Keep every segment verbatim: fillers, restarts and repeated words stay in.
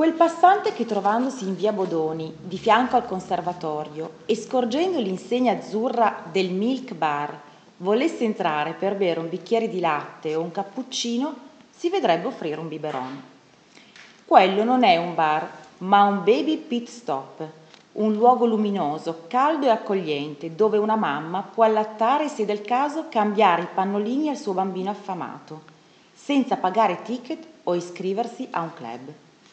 Quel passante che trovandosi in via Bodoni, di fianco al conservatorio, e scorgendo l'insegna azzurra del Milk Bar, volesse entrare per bere un bicchiere di latte o un cappuccino, si vedrebbe offrire un biberon. Quello non è un bar, ma un baby pit stop, un luogo luminoso, caldo e accogliente, dove una mamma può allattare e, se del caso, cambiare i pannolini al suo bambino affamato, senza pagare ticket o iscriversi a un club.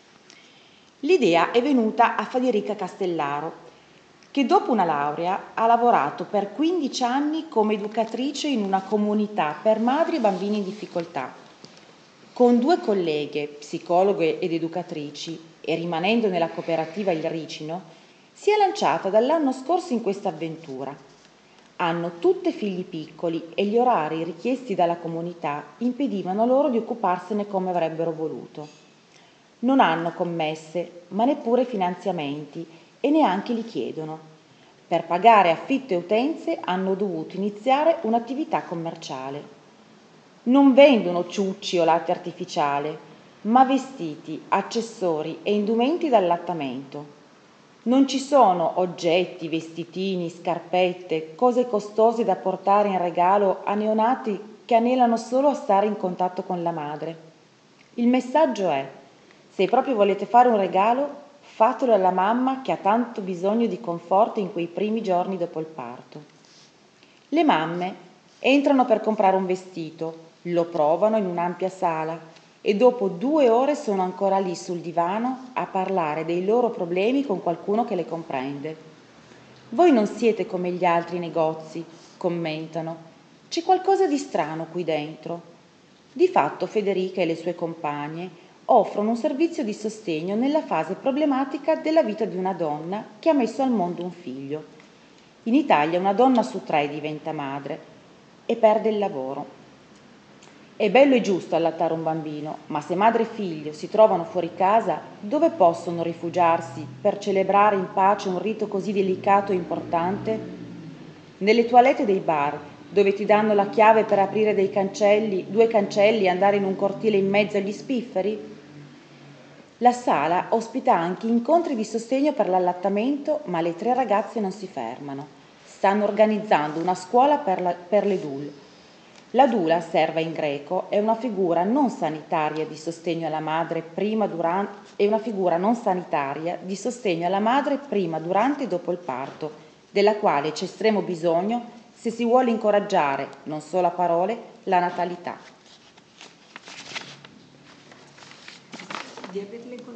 L'idea è venuta a Federica Castellaro, che dopo una laurea ha lavorato per quindici anni come educatrice in una comunità per madri e bambini in difficoltà. Con due colleghe, psicologhe ed educatrici, e rimanendo nella cooperativa Il Ricino, si è lanciata dall'anno scorso in questa avventura. Hanno tutte figli piccoli e gli orari richiesti dalla comunità impedivano loro di occuparsene come avrebbero voluto. Non hanno commesse, ma neppure finanziamenti, e neanche li chiedono. Per pagare affitto e utenze hanno dovuto iniziare un'attività commerciale. Non vendono ciucci o latte artificiale, ma vestiti, accessori e indumenti d'allattamento. Non ci sono oggetti, vestitini, scarpette, cose costose da portare in regalo a neonati che anelano solo a stare in contatto con la madre. Il messaggio è: se proprio volete fare un regalo, fatelo alla mamma che ha tanto bisogno di conforto in quei primi giorni dopo il parto. Le mamme entrano per comprare un vestito, lo provano in un'ampia sala e dopo due ore sono ancora lì sul divano a parlare dei loro problemi con qualcuno che le comprende. Voi non siete come gli altri negozi, commentano. C'è qualcosa di strano qui dentro. Di fatto Federica e le sue compagne offrono un servizio di sostegno nella fase problematica della vita di una donna che ha messo al mondo un figlio. In Italia una donna su tre diventa madre e perde il lavoro. È bello e giusto allattare un bambino, ma se madre e figlio si trovano fuori casa, dove possono rifugiarsi per celebrare in pace un rito così delicato e importante? Nelle toilette dei bar, dove ti danno la chiave per aprire dei cancelli, due cancelli e andare in un cortile in mezzo agli spifferi? La sala ospita anche incontri di sostegno per l'allattamento, ma le tre ragazze non si fermano. Stanno organizzando una scuola per, la, per le D U L. La doula, serva in greco, è una figura non sanitaria di sostegno alla madre prima, durante, è una figura non sanitaria di sostegno alla madre prima, durante e dopo il parto, della quale c'è estremo bisogno se si vuole incoraggiare, non solo a parole, la natalità. Di averle